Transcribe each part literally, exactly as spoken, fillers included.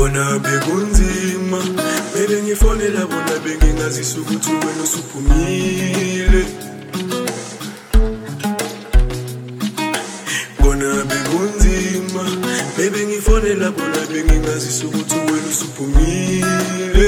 Bona bekunzima bebe ngifonela bona bengingazisa ukuthi wena usuphumile. Bona bekunzima bebe ngifonela bona bengingazisa ukuthi wena usuphumile.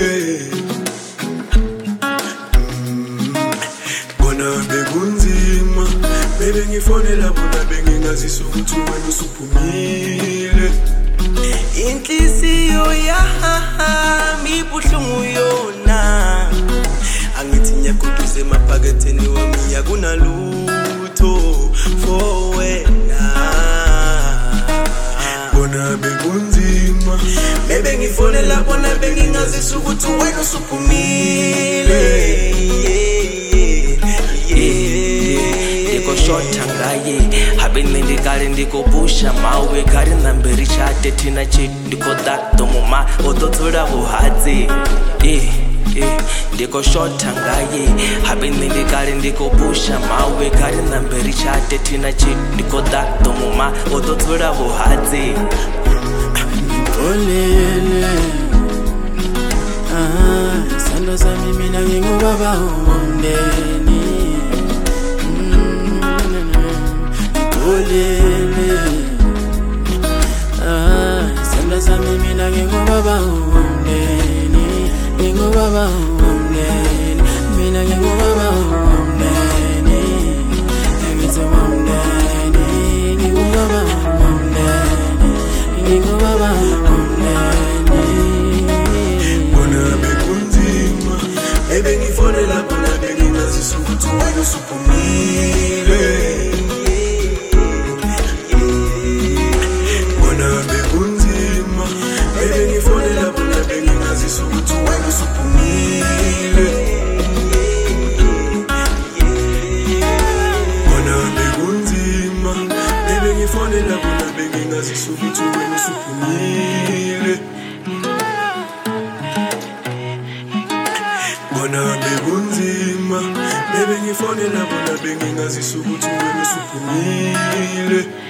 Bona bekunzima bebe ngifonela bona bengingazisa ukuthi wena usuphumile. Inhliziyo yami ibuhlungu yona, angithi ngiyaguduza emaphaketheni wami yakunalutho for wena. Bona bekunzima bebe ngifonela bona bengingazisa ukuthi wena usuphumile. Shota ngaye habeni ndikale ndikopusha mawe kari namberi chate tina che ndikodato muma ototsura buhadzi eh eh ndiko shota ngaye habeni ndikale ndikopusha mawe kari namberi chate tina che ndikodato muma ototsura buhadzi olele ah sando sami mina ngingubaba umndeni. Olele ah sanda sami mina ngingubaba umndeni, ngingubaba umndeni, mina ngingubaba umndeni, ngithi umndeni, ngingubaba umndeni, ngingubaba umndeni. Bona bekunzima bebe ngifonela bona bengingazisa ukuthi wena usuphumile. Ngifonela bona bengingazisa ukuthi wena usuphumile. Bona bekunzima bebe ngifonela bona bengingazisa ukuthi wena usuphumile.